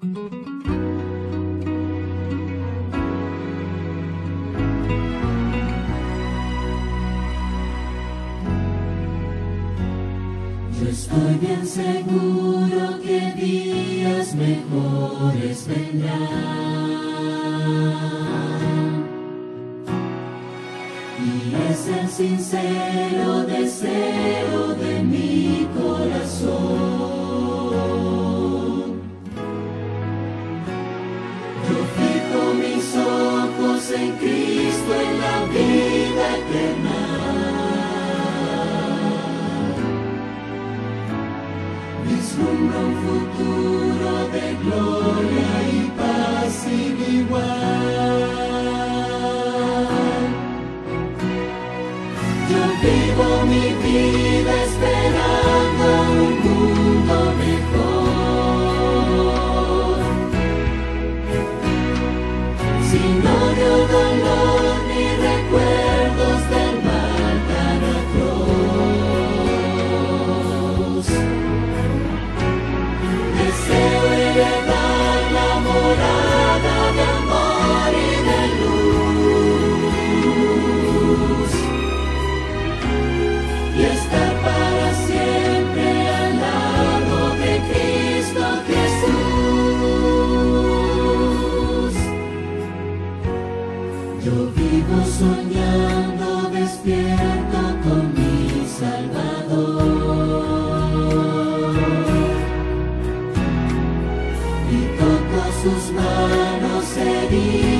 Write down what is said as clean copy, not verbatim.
Yo estoy bien seguro que días mejores vendrán, y es el sincero deseo de mi corazón. Yo fijo mis ojos en Cristo, en la vida eterna. Vislumbro un futuro de gloria y paz sin igual. Yo vivo mi vida esperando un mundo mejor, sin odio, dolor ni recuerdos del mal tan atroz. Deseo heredar la morada de amor y de luz, y estar para siempre al lado de Cristo Jesús. Yo vivo soñando despierto con mi Salvador, y toco sus manos heridas